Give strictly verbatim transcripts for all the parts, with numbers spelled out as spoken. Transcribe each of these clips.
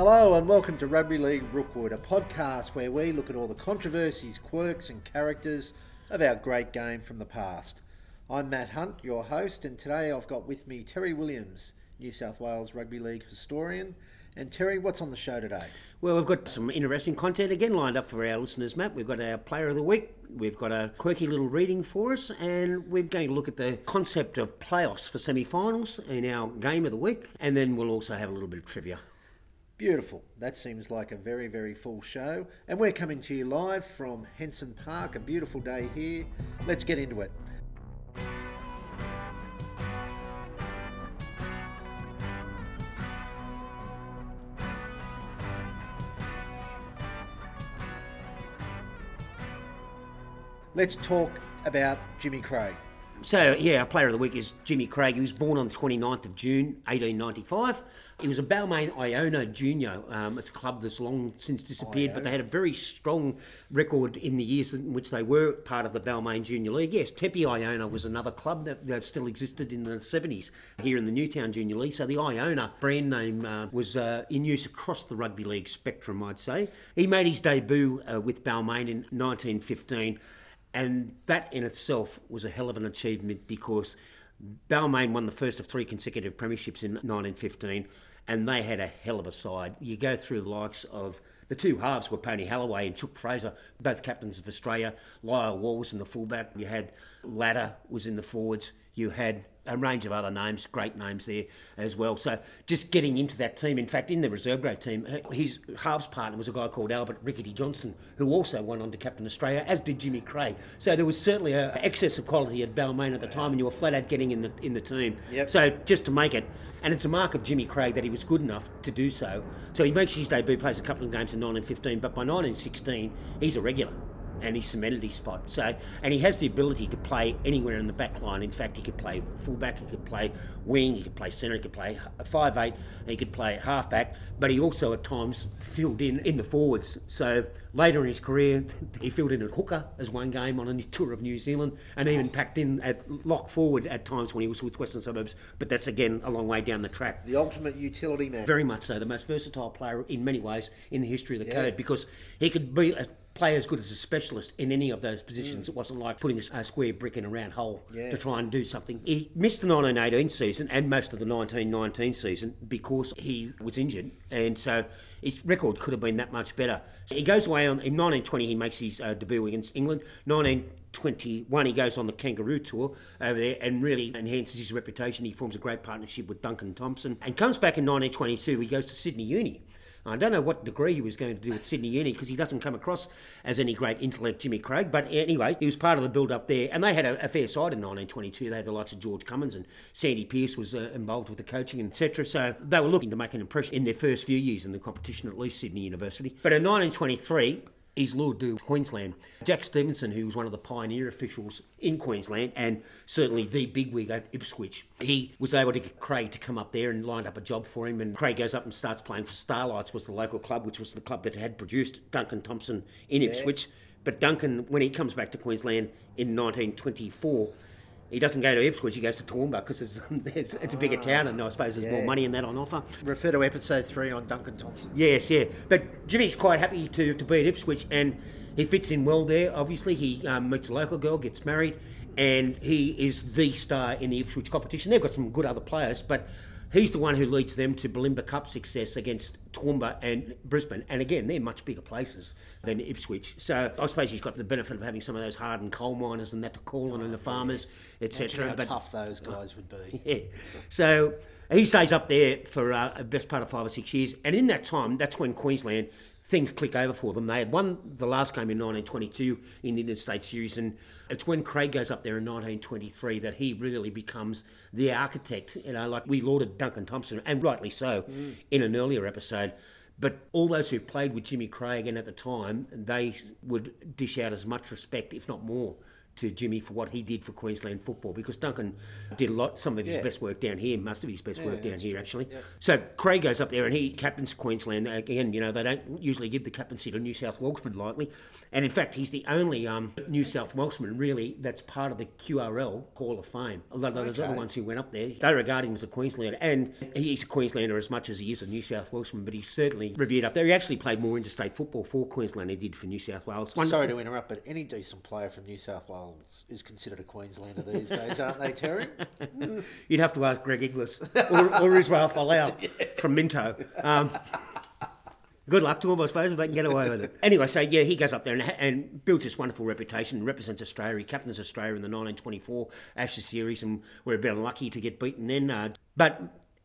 Hello and welcome to Rugby League Rookwood, a podcast where we look at all the controversies, quirks and characters of our great game from the past. I'm Matt Hunt, your host, and today I've got with me Terry Williams, New South Wales Rugby League historian. And Terry, what's on the show today? Well, we've got some interesting content again lined up for our listeners, Matt. We've got our Player of the Week, we've got a quirky little reading for us, and we're going to look at the concept of playoffs for semi-finals in our Game of the Week, and then we'll also have a little bit of trivia. Beautiful. That seems like a very, very full show. And we're coming to you live from Henson Park, a beautiful day here. Let's get into it. Let's talk about Jimmy Craig. So, yeah, our Player of the Week is Jimmy Craig. He was born on the twenty-ninth of June, eighteen ninety-five. He was a Balmain Iona junior. Um, it's a club that's long since disappeared, Iona. But they had a very strong record in the years in which they were part of the Balmain Junior League. Yes, Tepe Iona was another club that, that still existed in the seventies here in the Newtown Junior League. So the Iona brand name uh, was uh, in use across the rugby league spectrum, I'd say. He made his debut uh, with Balmain in nineteen fifteen. And that in itself was a hell of an achievement because Balmain won the first of three consecutive premierships in nineteen fifteen, and they had a hell of a side. You go through the likes of the two halves were Pony Halloway and Chook Fraser, both captains of Australia. Lyle Wall was in the fullback. You had Ladder was in the forwards. You had a range of other names, great names there as well. So just getting into that team, in fact, in the reserve grade team, his halves partner was a guy called Albert Rickety Johnson, who also went on to captain Australia, as did Jimmy Craig. So there was certainly an excess of quality at Balmain at the time, and you were flat out getting in the in the team. Yep. So just to make it, and it's a mark of Jimmy Craig that he was good enough to do so. So he makes his debut, plays a couple of games in nineteen fifteen, but by nineteen sixteen, he's a regular. And he cemented his spot. So, and he has the ability to play anywhere in the back line. In fact, he could play fullback, he could play wing, he could play centre, he could play five eight, he could play halfback, but he also at times filled in in the forwards. So later in his career, he filled in at hooker as one game on a tour of New Zealand, and even packed in at lock forward at times when he was with Western Suburbs. But that's again a long way down the track. The ultimate utility man. Very much so. The most versatile player in many ways in the history of the yeah. code, because he could be a play as good as a specialist in any of those positions. Mm. It wasn't like putting a square brick in a round hole yeah. to try and do something. He missed the nineteen eighteen season and most of the nineteen nineteen season because he was injured, and so his record could have been that much better. So he goes away on in nineteen twenty. He makes his uh, debut against England. nineteen twenty-one, he goes on the Kangaroo Tour over there and really enhances his reputation. He forms a great partnership with Duncan Thompson and comes back in nineteen twenty-two. He goes to Sydney Uni. I don't know what degree he was going to do at Sydney Uni because he doesn't come across as any great intellect, Jimmy Craig. But anyway, he was part of the build-up there. And they had a, a fair side in nineteen twenty-two. They had the likes of George Cummins, and Sandy Pearce was uh, involved with the coaching, et cetera. So they were looking to make an impression in their first few years in the competition, at least Sydney University. But in nineteen twenty-three, he's lured to Queensland. Jack Stevenson, who was one of the pioneer officials in Queensland and certainly the bigwig at Ipswich, he was able to get Craig to come up there and lined up a job for him. And Craig goes up and starts playing for Starlights, was the local club, which was the club that had produced Duncan Thompson in yeah. Ipswich. But Duncan, when he comes back to Queensland in nineteen twenty-four, he doesn't go to Ipswich, he goes to Toowoomba because it's, it's, it's a bigger oh, town and I suppose there's yeah. more money in that on offer. Refer to episode three on Duncan Thompson. Yes, yeah. But Jimmy's quite happy to, to be at Ipswich and he fits in well there. Obviously, he um, meets a local girl, gets married, and he is the star in the Ipswich competition. They've got some good other players, but he's the one who leads them to Bulimba Cup success against Toowoomba and Brisbane. And again, they're much bigger places than Ipswich. So I suppose he's got the benefit of having some of those hardened coal miners and that to call on and the farmers, et cetera. How but, tough those guys would be. Yeah. So he stays up there for uh, the best part of five or six years. And in that time, that's when Queensland, things click over for them. They had won the last game in nineteen twenty-two in the Interstate Series, and it's when Craig goes up there in nineteen twenty-three that he really becomes the architect. You know, like we lauded Duncan Thompson, and rightly so, mm. in an earlier episode. But all those who played with Jimmy Craig, and at the time, they would dish out as much respect, if not more, to Jimmy for what he did for Queensland football, because Duncan did a lot, some of his Yeah. best work down here, most of his best Yeah, work down that's here true. actually. Yeah. So Craig goes up there and he captains Queensland. Again, you know, they don't usually give the captaincy to New South Welshman lightly. And in fact, he's the only um, New South Welshman really that's part of the Q R L Hall of Fame. A lot of those Okay. other ones who went up there, they regard him as a Queenslander. And he's a Queenslander as much as he is a New South Welshman, but he's certainly revered up there. He actually played more interstate football for Queensland than he did for New South Wales. One- Sorry to interrupt, but any decent player from New South Wales is considered a Queenslander these days, aren't they, Terry? You'd have to ask Greg Inglis or, or Israel Folau from Minto. Um, good luck to him, I suppose, if they can get away with it. Anyway, so yeah, he goes up there and, and builds this wonderful reputation and represents Australia. He captains Australia in the nineteen twenty-four Ashes series, and we're a bit unlucky to get beaten then. Uh, but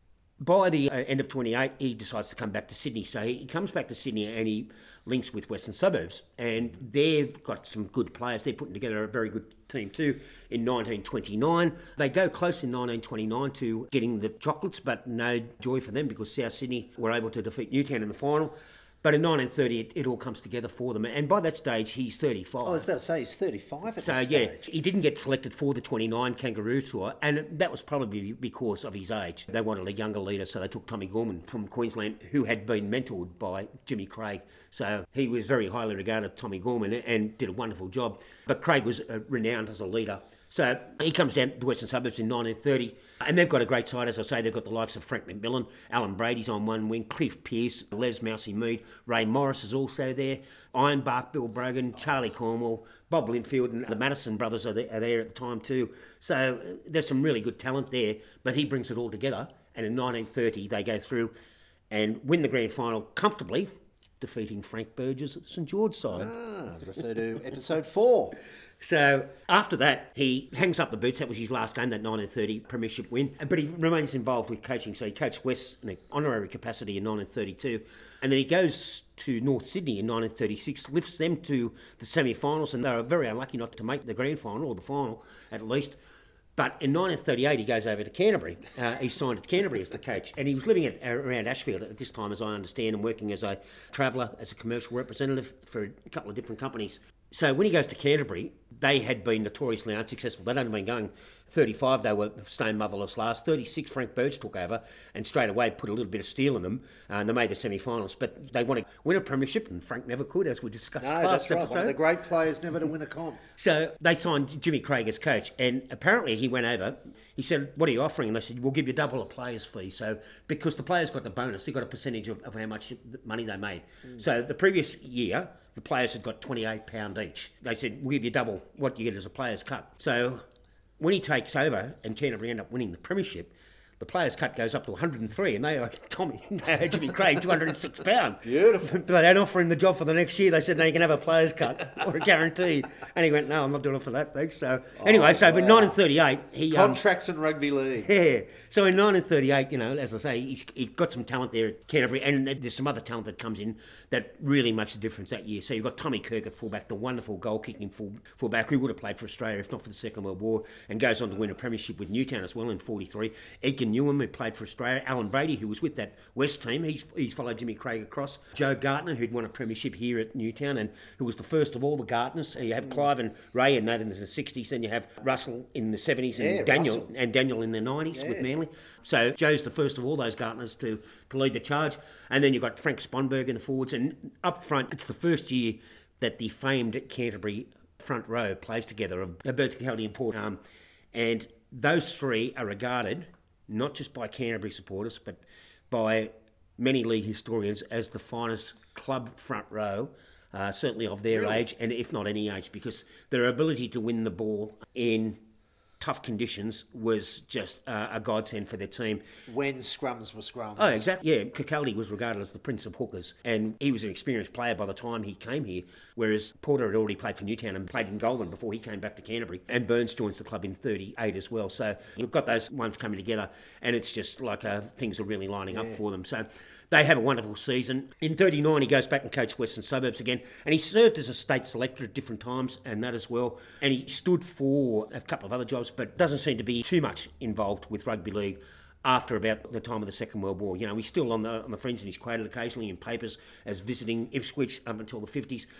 by the uh, end of twenty-eight, he decides to come back to Sydney. So he, he comes back to Sydney and he links with Western Suburbs. And they've got some good players. They're putting together a very good team too in nineteen twenty-nine. They go close in nineteen twenty-nine to getting the chocolates, but no joy for them because South Sydney were able to defeat Newtown in the final. But in nineteen thirty, it, it all comes together for them. And by that stage, he's thirty-five. I was about to say he's thirty-five at So this yeah, stage. he didn't get selected for the twenty-nine Kangaroo Tour, and that was probably because of his age. They wanted a younger leader, so they took Tommy Gorman from Queensland, who had been mentored by Jimmy Craig. So he was very highly regarded, Tommy Gorman, and did a wonderful job. But Craig was uh, renowned as a leader. So he comes down to Western Suburbs in nineteen thirty, and they've got a great side. As I say, they've got the likes of Frank McMillan, Alan Brady's on one wing, Cliff Pearce, Les Mousey Mead, Ray Morris is also there, Ironbark, Bill Brogan, Charlie Cornwall, Bob Linfield, and the Madison brothers are there, are there at the time too. So uh, there's some really good talent there, but he brings it all together, and in nineteen thirty they go through and win the grand final comfortably, defeating Frank Burgess' St George side. Ah, refer to episode four. So after that, he hangs up the boots. That was his last game, that nineteen thirty premiership win. But he remains involved with coaching. So he coached West in an honorary capacity in nineteen thirty-two. And then he goes to North Sydney in nineteen thirty-six, lifts them to the semi-finals, and they were very unlucky not to make the grand final, or the final at least. But in nineteen thirty-eight, he goes over to Canterbury. Uh, he signed at Canterbury as the coach. And he was living at, around Ashfield at this time, as I understand, and working as a traveller, as a commercial representative for a couple of different companies. So when he goes to Canterbury, they had been notoriously unsuccessful. They'd only been going thirty-five, they were staying motherless last. thirty-six, Frank Birch took over and straight away put a little bit of steel in them, uh, and they made the semi-finals. But they want to win a premiership, and Frank never could, as we discussed No, last that's right. episode. One of the great players never to win a comp. So they signed Jimmy Craig as coach, and apparently he went over. He said, "What are you offering?" And they said, "We'll give you double a player's fee." So because the players got the bonus, they got a percentage of, of how much money they made. Mm. So the previous year, the players had got twenty-eight pounds each. They said, "We'll give you double what you get as a player's cut." So when he takes over and Canterbury end up winning the premiership, the players' cut goes up to one hundred and three, and they owe Tommy, they owe Jimmy Craig two hundred and six pounds. Beautiful. But they don't offer him the job for the next year. They said, "No, you can have a player's cut or a guaranteed." And he went, "No, I'm not doing it for that, thanks." So anyway, Oh, so wow. in nineteen thirty-eight, he um, Contracts in rugby league. yeah. So in nineteen thirty-eight, you know, as I say, he's, he got some talent there at Canterbury, and there's some other talent that comes in that really makes a difference that year. So you've got Tommy Kirk at fullback, the wonderful goal-kicking full, fullback who would have played for Australia if not for the Second World War, and goes on to win a premiership with Newtown as well in forty-three. Edgar Newham, who played for Australia. Alan Brady, who was with that West team, he's, he's followed Jimmy Craig across. Joe Gartner, who'd won a premiership here at Newtown, and who was the first of all the Gartners. So you have Clive and Ray in that in the sixties, and you have Russell in the seventies, and Yeah, Daniel Russell. and Daniel in the nineties Yeah. with Manly. So Joe's the first of all those Gartners to, to lead the charge. And then you've got Frank Sponberg in the forwards. And up front, it's the first year that the famed Canterbury front row plays together of Bert Kelly and Port. Um, and those three are regarded, not just by Canterbury supporters, but by many league historians as the finest club front row, uh, certainly of their Really? age, and if not any age, because their ability to win the ball in tough conditions was just uh, a godsend for their team. When scrums were scrums. Oh, exactly. Yeah, Kirkcaldy was regarded as the prince of hookers, and he was an experienced player by the time he came here, whereas Porter had already played for Newtown and played in Goulburn before he came back to Canterbury, and Burns joins the club in thirty-eight as well. So you've got those ones coming together, and it's just like uh, things are really lining Yeah. up for them. So they have a wonderful season. In thirty-nine, he goes back and coached Western Suburbs again, and he served as a state selector at different times, and that as well. And he stood for a couple of other jobs, but doesn't seem to be too much involved with rugby league after about the time of the Second World War. You know, he's still on the on the fringe, and he's quoted occasionally in papers as visiting Ipswich up until the fifties.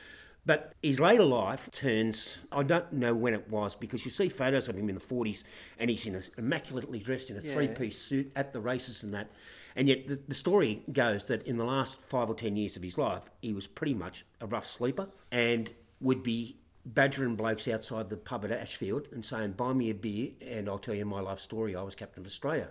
But his later life turns, I don't know when it was, because you see photos of him in the forties and he's in a, immaculately dressed in a Yeah. three-piece suit at the races and that. And yet the, the story goes that in the last five or ten years of his life, he was pretty much a rough sleeper and would be badgering blokes outside the pub at Ashfield and saying, buy me a beer and I'll tell you my life story. I was captain of Australia.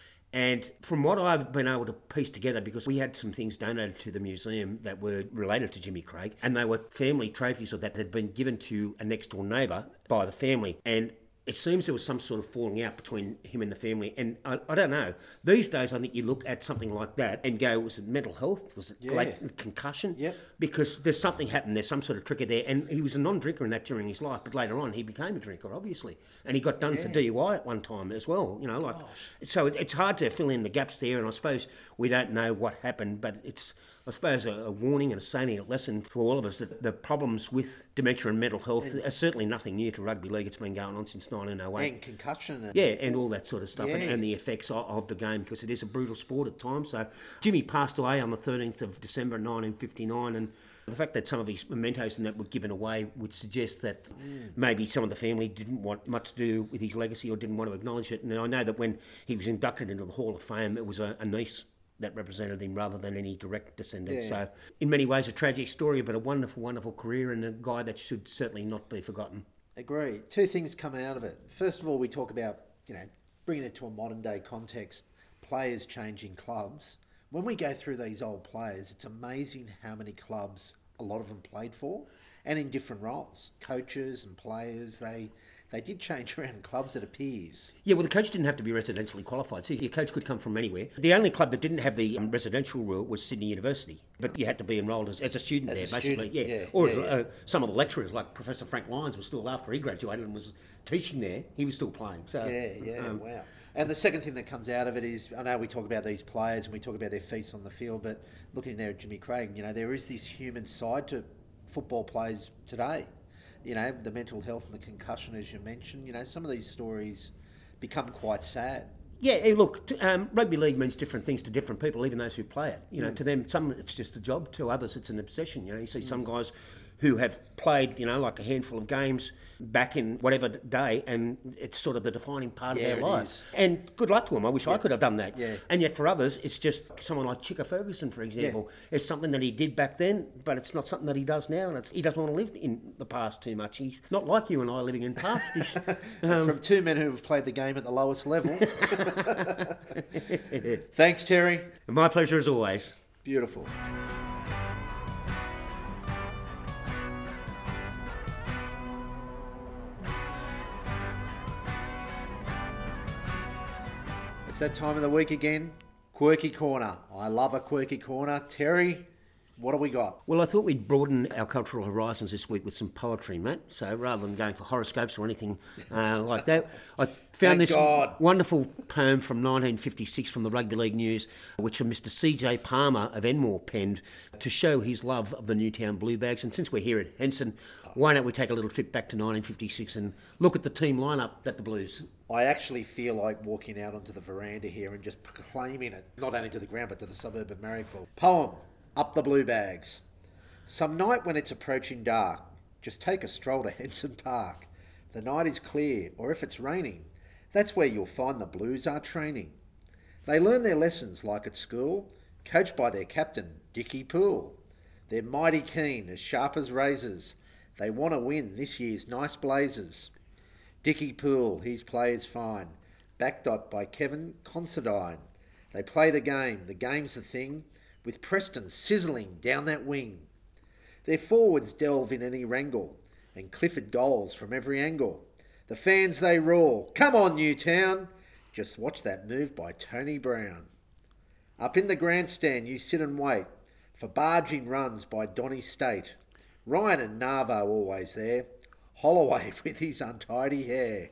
And from what I've been able to piece together, because we had some things donated to the museum that were related to Jimmy Craig, and they were family trophies or that had been given to a next door neighbour by the family. And it seems there was some sort of falling out between him and the family. And I, I don't know. These days, I think you look at something like that and go, was it mental health? Was it Yeah. like concussion? Yep. Because there's something happened. There's some sort of trigger there. And he was a non-drinker in that during his life, but later on he became a drinker, obviously. And he got done for Yeah. D U I at one time as well. You know, like so it, it's hard to fill in the gaps there. And I suppose we don't know what happened, but it's, I suppose, a, a warning and a salient lesson for all of us that the problems with dementia and mental health And- are certainly nothing new to rugby league. It's been going on since nineteen oh eight. And concussion. And, Yeah, and all that sort of stuff, and, Yeah. and the effects of, of the game, because it is a brutal sport at times. So Jimmy passed away on the thirteenth of December nineteen fifty-nine, and the fact that some of his mementos and that were given away would suggest that maybe some of the family didn't want much to do with his legacy or didn't want to acknowledge it. And I know that when he was inducted into the Hall of Fame, it was a, a niece that represented him rather than any direct descendant. Yeah. So in many ways a tragic story, but a wonderful, wonderful career, and a guy that should certainly not be forgotten. Agree. Two things come out of it. First of all, we talk about, you know, bringing it to a modern day context, players changing clubs. When we go through these old players, it's amazing how many clubs a lot of them played for, and in different roles. Coaches and players, they they did change around clubs, it appears. Yeah, well, the coach didn't have to be residentially qualified. So your coach could come from anywhere. The only club that didn't have the um, residential rule was Sydney University, but you had to be enrolled as, as a student As there, a basically. student, yeah. yeah, Or yeah, as, yeah. Uh, some of the lecturers, like Professor Frank Lyons, was still, after he graduated and was teaching there, he was still playing. So Yeah, yeah, um, wow. And the second thing that comes out of it is, I know we talk about these players and we talk about their feats on the field, but looking there at Jimmy Craig, you know, there is this human side to football players today. You know, the mental health and the concussion, as you mentioned, you know, some of these stories become quite sad. Yeah, hey, look, t- um, rugby league means different things to different people, even those who play it. You know, Mm. to them, some it's just a job. To others, it's an obsession. You know, you see some guys who have played, you know, like a handful of games back in whatever day, and it's sort of the defining part Yeah, of it their lives. is. And good luck to them. I wish I could have done that. Yeah. And yet for others, it's just someone like Chicka Ferguson, for example. It's something that he did back then, but it's not something that he does now, and it's, he doesn't want to live in the past too much. He's not like you and I living in past. He's, um, From two men who have played the game at the lowest level. Thanks, Terry. my pleasure as always. Beautiful. It's that time of the week again. Quirky Corner. I love a quirky corner. Terry, what do we got? Well, I thought we'd broaden our cultural horizons this week with some poetry, Matt. So rather than going for horoscopes or anything uh, like that, I found Thank this God. wonderful poem from nineteen fifty-six from the Rugby League News, which Mister C J Palmer of Enmore penned to show his love of the Newtown Bluebags. And since we're here at Henson, why don't we take a little trip back to nineteen fifty-six and look at the team lineup at the Blues? I actually feel like walking out onto the veranda here and just proclaiming it, not only to the ground, but to the suburb of Marrickville. Poem, Up the Blue Bags. Some night when it's approaching dark, just take a stroll to Henson Park. The night is clear, or if it's raining, that's where you'll find the Blues are training. They learn their lessons like at school, coached by their captain, Dickie Poole. They're mighty keen, as sharp as razors. They want to win this year's nice Blazers. Dickie Poole, his play is fine, backed up by Kevin Considine. They play the game, the game's the thing, with Preston sizzling down that wing. Their forwards delve in any wrangle, and Clifford goals from every angle. The fans they roar, come on Newtown! Just watch that move by Tony Brown. Up in the grandstand you sit and wait for barging runs by Donny State. Ryan and Narvo always there, Holloway with his untidy hair.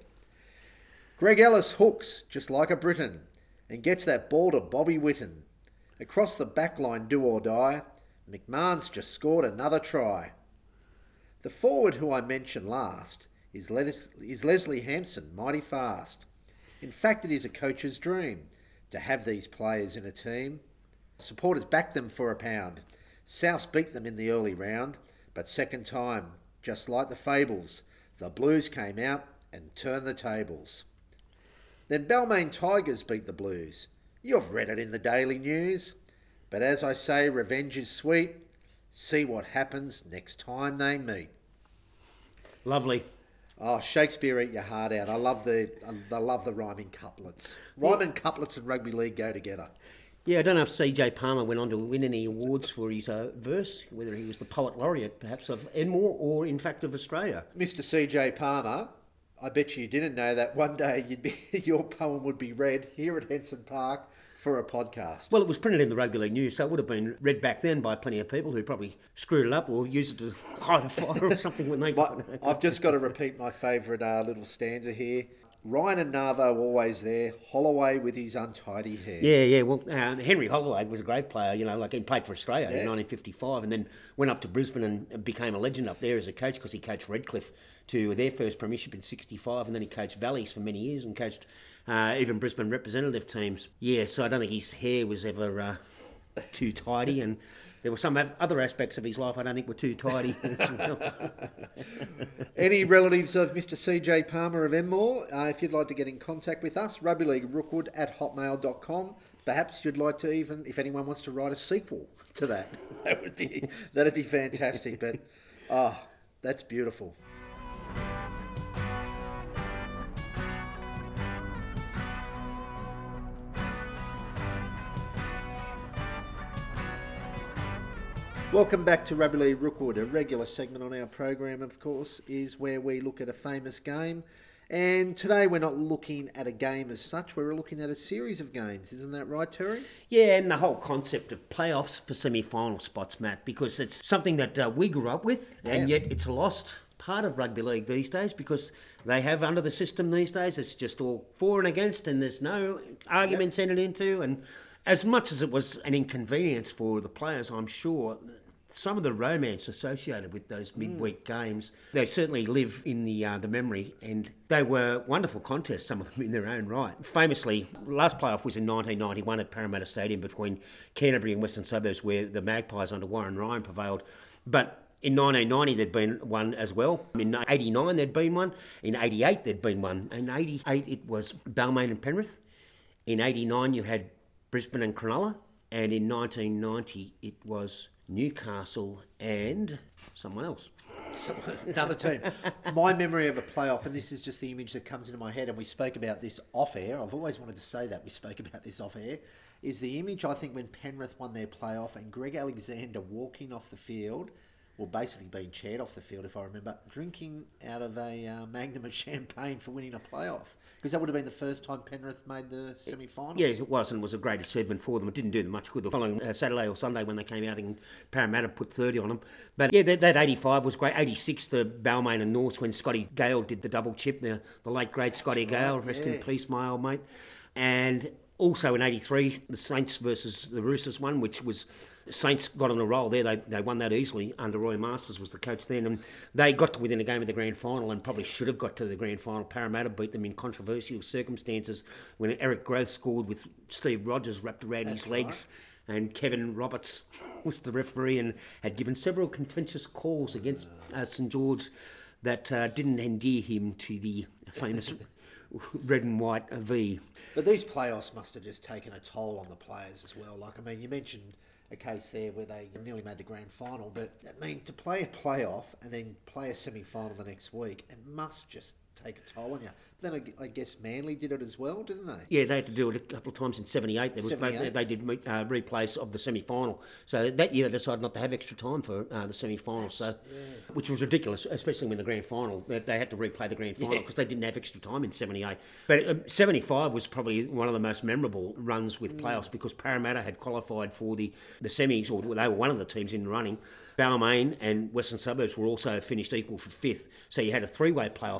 Greg Ellis hooks just like a Briton and gets that ball to Bobby Whitten. Across the back line do or die, McMahon's just scored another try. The forward who I mentioned last is, Les- is Leslie Hampson, mighty fast. In fact, it is a coach's dream to have these players in a team. Supporters back them for a pound. Souths beat them in the early round, But second time, just like the Fables, the Blues came out and turned the tables. Then Balmain Tigers beat the Blues. You've read it in the Daily News. But as I say, revenge is sweet. See what happens next time they meet. Lovely. Oh, Shakespeare eat your heart out. I love the I love the rhyming couplets. Rhyming yeah. couplets and rugby league go together. Yeah, I don't know if C J Palmer went on to win any awards for his uh, verse, whether he was the poet laureate perhaps of Enmore or in fact of Australia. Mister C J Palmer, I bet you didn't know that one day you'd be, your poem would be read here at Henson Park for a podcast. Well, it was printed in the Rugby League News, so it would have been read back then by plenty of people who probably screwed it up or used it to hide a fire or something when they... my, I've just got to repeat my favourite uh, little stanza here. Ryan and Navo always there, Holloway with his untidy hair. Yeah, yeah. Well, uh, Henry Holloway was a great player, you know, like he played for Australia yeah. in nineteen fifty-five and then went up to Brisbane and became a legend up there as a coach because he coached Redcliffe to their first premiership in sixty-five and then he coached Valleys for many years and coached uh, even Brisbane representative teams. Yeah, so I don't think his hair was ever uh, too tidy and there were some other aspects of his life I don't think were too tidy. Any relatives of Mister C J Palmer of Enmore, uh, if you'd like to get in contact with us, rugby league rookwood at hotmail dot com. Perhaps you'd like to even, if anyone wants to write a sequel to that, that would be that'd be fantastic. But oh, that's beautiful. Welcome back to Rugby League Rookwood. A regular segment on our program, of course, is where we look at a famous game. And today we're not looking at a game as such, we're looking at a series of games. Isn't that right, Terry? Yeah, and the whole concept of playoffs for semi-final spots, Matt, because it's something that uh, we grew up with, yeah. and yet it's a lost part of rugby league these days because they have under the system these days, it's just all for and against and there's no arguments yep. entered into. And as much as it was an inconvenience for the players, I'm sure... some of the romance associated with those midweek mm. games, they certainly live in the uh, the memory, and they were wonderful contests, some of them in their own right. Famously, last playoff was in nineteen ninety-one at Parramatta Stadium between Canterbury and Western Suburbs, where the Magpies under Warren Ryan prevailed. But in nineteen ninety, there'd been one as well. In eighty-nine, there'd been one. In eighty-eight, there'd been one. In eighty-eight, it was Balmain and Penrith. In eighty-nine, you had Brisbane and Cronulla. And in nineteen ninety, it was Newcastle and someone else. Another team. My memory of a playoff, and this is just the image that comes into my head, and we spoke about this off air. I've always wanted to say that we spoke about this off air. Is the image, I think, when Penrith won their playoff and Greg Alexander walking off the field, well, basically being chaired off the field, if I remember, drinking out of a uh, magnum of champagne for winning a playoff. Because that would have been the first time Penrith made the semi-finals. Yeah, it was, and it was a great achievement for them. It didn't do them much good the following uh, Saturday or Sunday when they came out and Parramatta put thirty on them. But yeah, that, that eighty-five was great. eighty-six, the Balmain and Norths, when Scotty Gale did the double chip, the, the late, great Scotty That's Gale, right, rest yeah. in peace, my old mate. And also in eighty-three, the Saints versus the Roosters one, which was... Saints got on a roll there. They they won that easily under Roy Masters was the coach then, and they got to within a game of the grand final and probably should have got to the grand final. Parramatta beat them in controversial circumstances when Eric Groth scored with Steve Rogers wrapped around That's his legs, right. and Kevin Roberts was the referee and had given several contentious calls against uh, St George that uh, didn't endear him to the famous red and white V. But these playoffs must have just taken a toll on the players as well. Like, I mean, you mentioned a case there where they nearly made the grand final, but I mean, to play a playoff and then play a semi-final the next week, it must just take a toll on you. Then I, I guess Manly did it as well, didn't they? Yeah, they had to do it a couple of times in seventy-eight. There was seventy-eight. They, they did uh, replays of the semi-final. So that year they decided not to have extra time for uh, the semi-final, so yeah. which was ridiculous, especially when the grand final, they, they had to replay the grand final because yeah. they didn't have extra time in seventy-eight. But um, seventy-five was probably one of the most memorable runs with playoffs mm. because Parramatta had qualified for the, the semis, or they were one of the teams in the running. Balmain and Western Suburbs were also finished equal for fifth. So you had a three-way playoff to determine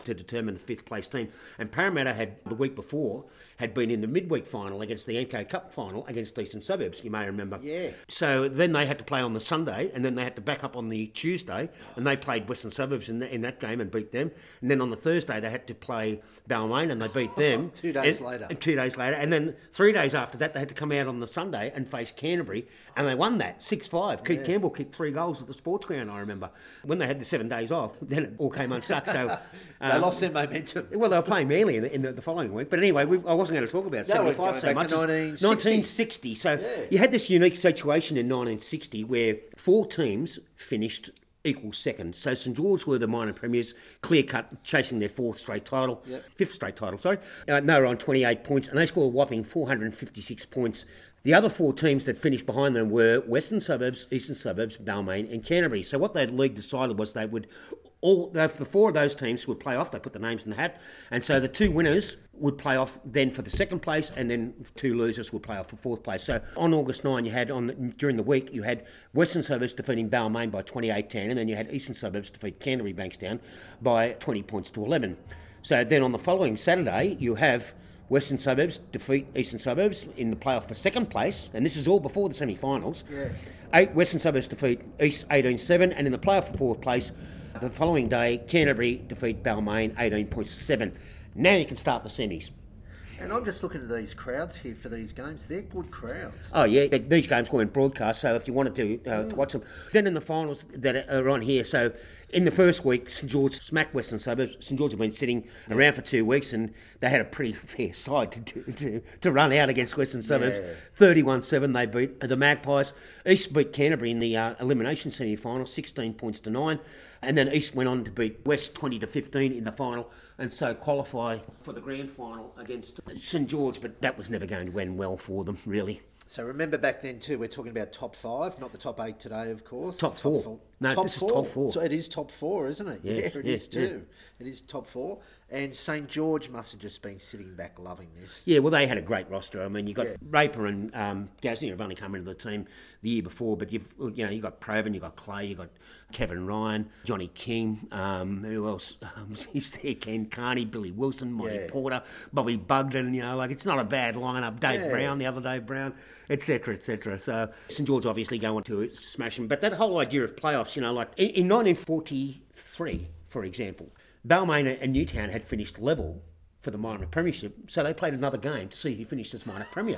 determine the fifth place team. And Parramatta had, the week before, had been in the midweek final against the M K Cup final against Eastern Suburbs, you may remember. Yeah. So then they had to play on the Sunday, and then they had to back up on the Tuesday, and they played Western Suburbs in, the, in that game and beat them. And then on the Thursday, they had to play Balmain, and they beat them. two days and, later. And two days later. And then three days after that, they had to come out on the Sunday and face Canterbury, and they won that, six five. Keith Yeah. Campbell kicked three goals at the sports ground, I remember. When they had the seven days off, then it all came unstuck. So They um, lost their momentum. well, they were playing Manly in the, in the, the following week. But anyway, we, I wasn't going to talk about No, we're seventy-five going so back much. to as nineteen sixty. nineteen sixty. So Yeah. you had this unique situation in nineteen sixty where four teams finished equal second. So St George were the minor premiers, clear cut, chasing their fourth straight title, Yep. fifth straight title, sorry. Uh, they were on twenty-eight points, and they scored a whopping four hundred fifty-six points. The other four teams that finished behind them were Western Suburbs, Eastern Suburbs, Balmain and Canterbury. So what that league decided was they would, all the four of those teams would play off. They put the names in the hat. And so the two winners would play off then for the second place, and then two losers would play off for fourth place. So on August ninth, you had, on the, during the week, you had Western Suburbs defeating Balmain by twenty-eight ten, and then you had Eastern Suburbs defeat Canterbury Bankstown by twenty points to eleven. So then on the following Saturday, you have Western Suburbs defeat Eastern Suburbs in the playoff for second place, and this is all before the semi-finals. Yeah. Eight Western Suburbs defeat East eighteen seven, and in the playoff for fourth place, the following day, Canterbury defeat Balmain eighteen point seven. Now you can start the semis. And I'm just looking at these crowds here for these games. They're good crowds. Oh yeah, th- these games weren't broadcast, so if you wanted to, uh, to watch them. Then in the finals that are on here, so in the first week, St George smacked Western Suburbs. St George have been sitting around for two weeks, and they had a pretty fair side to do, to, to run out against Western Suburbs. Yeah. thirty-one seven they beat the Magpies. East beat Canterbury in the uh, elimination semi-final, sixteen points to nine. And then East went on to beat West twenty to fifteen in the final, and so qualify for the grand final against St George, but that was never going to end well for them, really. So remember back then too, we're talking about top five, not the top eight today, of course. Top The four. four. No, top this is four. top four. So it is top four, isn't it? Yes, yeah, it yes, is too. It is top four. And St George must have just been sitting back loving this. Yeah, well, they had a great roster. I mean, you got Yeah. Raper and um, Gasnier have only come into the team the year before, but you've you know you got Provan, you got Clay, you got Kevin Ryan, Johnny King. Um, who else? Um, he's there? Ken Carney, Billy Wilson, Monty Yeah. Porter, Bobby Bugden. You know, like it's not a bad lineup. Dave Yeah. Brown, the other Dave Brown, et cetera, et cetera. So St George obviously going to smash them, but that whole idea of playoffs, you know, like in, in nineteen forty-three, for example, Balmain and Newtown had finished level for the minor premiership, so they played another game to see who finished as minor premier.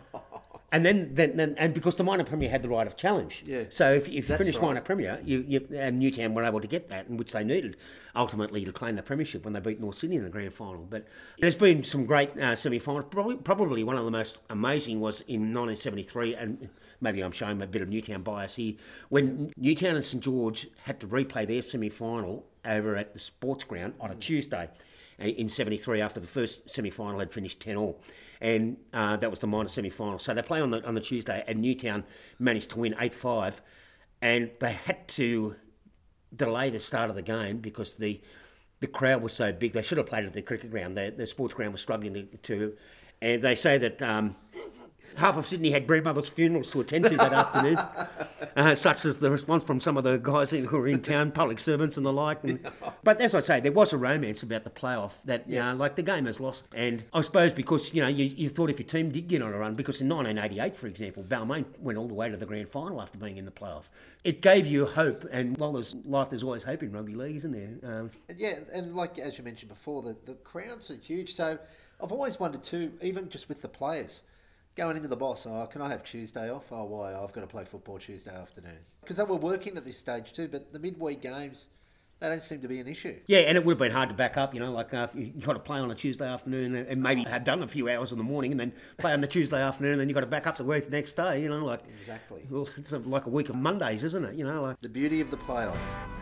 And then, then, then, and because the minor premier had the right of challenge, Yeah. so if, if you That's finished right. minor premier, you, you and Newtown were able to get that, in which they needed ultimately to claim the premiership when they beat North Sydney in the grand final. But there's been some great uh, semi-finals. Probably, probably one of the most amazing was in nineteen seventy-three, and maybe I'm showing a bit of Newtown bias here, when Newtown and St George had to replay their semi-final over at the sports ground on a Tuesday in seventy-three after the first semi-final had finished ten all, and uh, that was the minor semi-final. So they play on the on the Tuesday, and Newtown managed to win eight five, and they had to delay the start of the game because the the crowd was so big. They should have played at the cricket ground. The, the sports ground was struggling to, to and they say that um, half of Sydney had grandmothers' funerals to attend to that afternoon, uh, such as the response from some of the guys who were in town, public servants and the like. And, but as I say, there was a romance about the playoff that, you Yeah. know, like the game is lost. And I suppose because, you know, you, you thought if your team did get on a run, because in nineteen eighty-eight, for example, Balmain went all the way to the grand final after being in the playoff. It gave you hope, and while there's life, there's always hope in rugby league, isn't there? Um, Yeah, and like as you mentioned before, the, the crowds are huge. So I've always wondered too, even just with the players, going into the boss, oh, can I have Tuesday off? Oh, why? I've got to play football Tuesday afternoon. Because they were working at this stage too, but the midweek games, they don't seem to be an issue. Yeah, and it would have been hard to back up, you know, like uh, if you got to play on a Tuesday afternoon and maybe have done a few hours in the morning and then play on the Tuesday afternoon and then you got to back up to work the next day, you know, like... Exactly. Well, it's like a week of Mondays, isn't it? You know, like... The beauty of the playoff.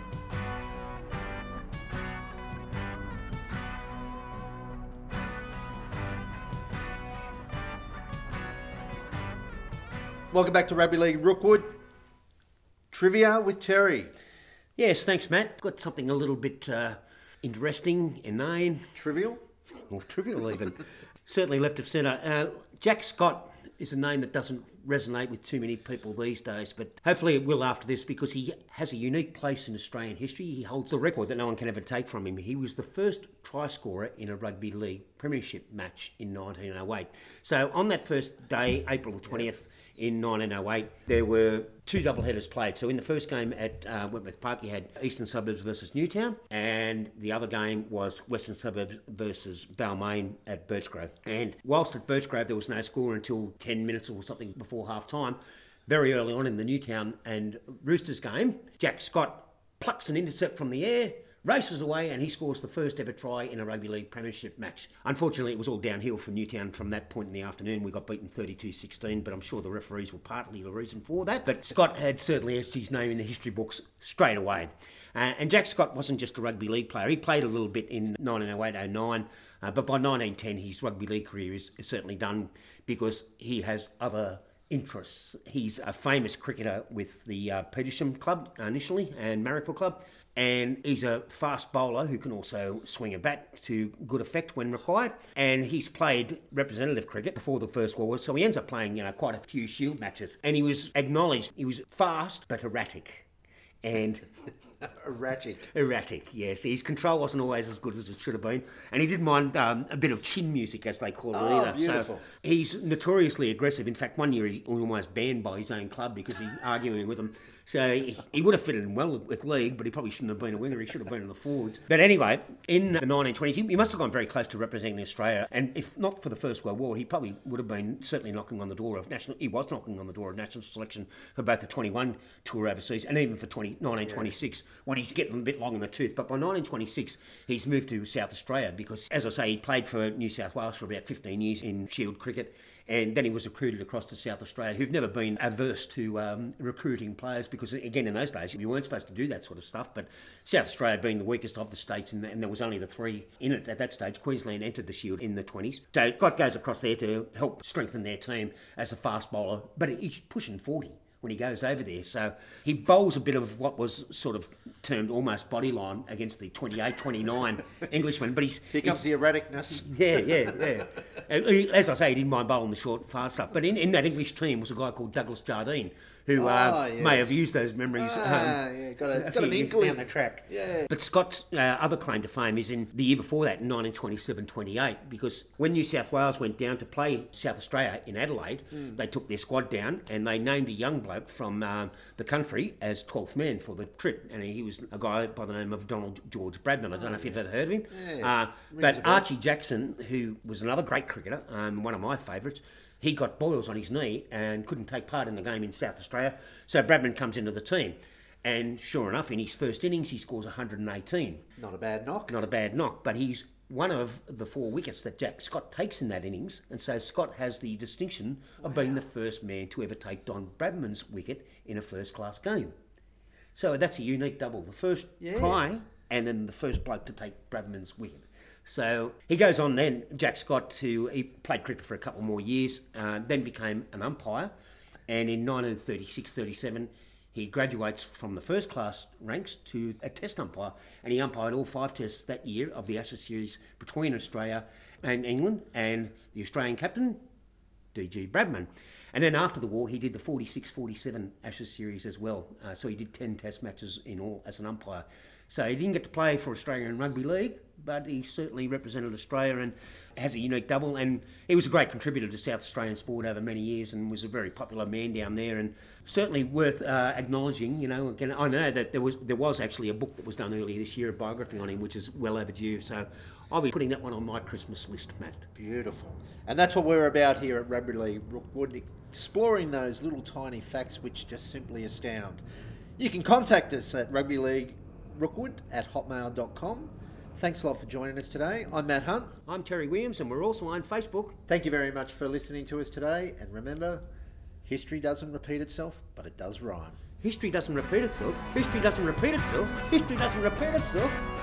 Welcome back to Rugby League Rookwood. Trivia with Terry. Yes, thanks, Matt. Got something a little bit uh, interesting, inane, Trivial? or trivial even. Certainly left of centre. Uh, Jack Scott is a name that doesn't resonate with too many people these days, but hopefully it will after this, because he has a unique place in Australian history. He holds the record that no one can ever take from him. He was the first try scorer in a rugby league premiership match in nineteen oh eight. So on that first day, April the twentieth, in nineteen oh eight, there were two doubleheaders played. So in the first game at uh, Wentworth Park, you had Eastern Suburbs versus Newtown, and the other game was Western Suburbs versus Balmain at Birchgrove. And whilst at Birchgrove there was no score until ten minutes or something before half time, very early on in the Newtown and Roosters game, Jack Scott plucks an intercept from the air, races away, and he scores the first ever try in a rugby league premiership match. Unfortunately, it was all downhill for Newtown from that point in the afternoon. We got beaten thirty-two sixteen, but I'm sure the referees were partly the reason for that. But Scott had certainly etched his name in the history books straight away. Uh, and Jack Scott wasn't just a rugby league player. He played a little bit in nineteen oh eight oh nine, uh, but by nineteen ten his rugby league career is, is certainly done, because he has other interests. He's a famous cricketer with the uh, Petersham Club initially and Marrickville Club, and he's a fast bowler who can also swing a bat to good effect when required. And he's played representative cricket before the First World War, so he ends up playing, you know, quite a few Shield matches. And he was acknowledged, he was fast but erratic. And erratic. Erratic, yes. His control wasn't always as good as it should have been. And he didn't mind um, a bit of chin music, as they call it, oh, either. Beautiful. So he's notoriously aggressive. In fact, one year he was almost banned by his own club because he arguing with them. So he, he would have fitted in well with league, but he probably shouldn't have been a winger. He should have been in the forwards. But anyway, in the nineteen twenties, he must have gone very close to representing Australia. And if not for the First World War, he probably would have been certainly knocking on the door of national. He was knocking on the door of national selection for both the twenty-one tour overseas and even for twenty, nineteen twenty-six, yeah, when he's getting a bit long in the tooth. But by nineteen twenty-six, he's moved to South Australia because, as I say, he played for New South Wales for about fifteen years in Shield cricket. And then he was recruited across to South Australia, who've never been averse to um, recruiting players, because, again, in those days, you weren't supposed to do that sort of stuff. But South Australia being the weakest of the states, and, and there was only the three in it at that stage, Queensland entered the Shield in the twenties. So Scott goes across there to help strengthen their team as a fast bowler, but he's pushing forty when he goes over there. So he bowls a bit of what was sort of termed almost bodyline against the twenty-eight, twenty-nine Englishman. But he's... Here comes he's, the erraticness. Yeah, yeah, yeah. And he, as I say, he didn't mind bowling the short, fast stuff. But in, in that English team was a guy called Douglas Jardine, who oh, uh, yes. may have used those memories ah, um, yeah, got, a, a got an inkling down the track. Yeah. But Scott's uh, other claim to fame is in the year before that, in nineteen twenty-seven twenty-eight, because when New South Wales went down to play South Australia in Adelaide, mm. they took their squad down and they named a young bloke from um, the country as twelfth man for the trip. And he was a guy by the name of Donald George Bradman. I don't oh, know if yes. you've ever heard of him. Yeah, uh, but Archie Jackson, who was another great cricketer, um, one of my favourites, he got boils on his knee and couldn't take part in the game in South Australia. So Bradman comes into the team. And sure enough, in his first innings, he scores one hundred eighteen. Not a bad knock. Not a bad knock. But he's one of the four wickets that Jack Scott takes in that innings. And so Scott has the distinction of wow. being the first man to ever take Don Bradman's wicket in a first-class game. So that's a unique double. The first yeah. try and then the first bloke to take Bradman's wicket. So he goes on then, Jack Scott, to he played cricket for a couple more years, uh, then became an umpire, and in nineteen thirty-six thirty-seven he graduates from the first class ranks to a test umpire, and he umpired all five tests that year of the Ashes series between Australia and England, and the Australian captain, D G Bradman. And then after the war, he did the forty-six forty-seven Ashes series as well. Uh, so he did ten test matches in all as an umpire. So he didn't get to play for Australia in Rugby League, but he certainly represented Australia and has a unique double. And he was a great contributor to South Australian sport over many years and was a very popular man down there, and certainly worth uh, acknowledging. You know, again, I know that there was there was actually a book that was done earlier this year, a biography on him, which is well overdue. So I'll be putting that one on my Christmas list, Matt. Beautiful. And that's what we're about here at Rugby League Rookwood, exploring those little tiny facts which just simply astound. You can contact us at Rugby League Rookwood at hotmail dot com. Thanks a lot for joining us today. I'm Matt Hunt. I'm Terry Williams, and we're also on Facebook. Thank you very much for listening to us today. And remember, history doesn't repeat itself, but it does rhyme. History doesn't repeat itself. History doesn't repeat itself. History doesn't repeat itself.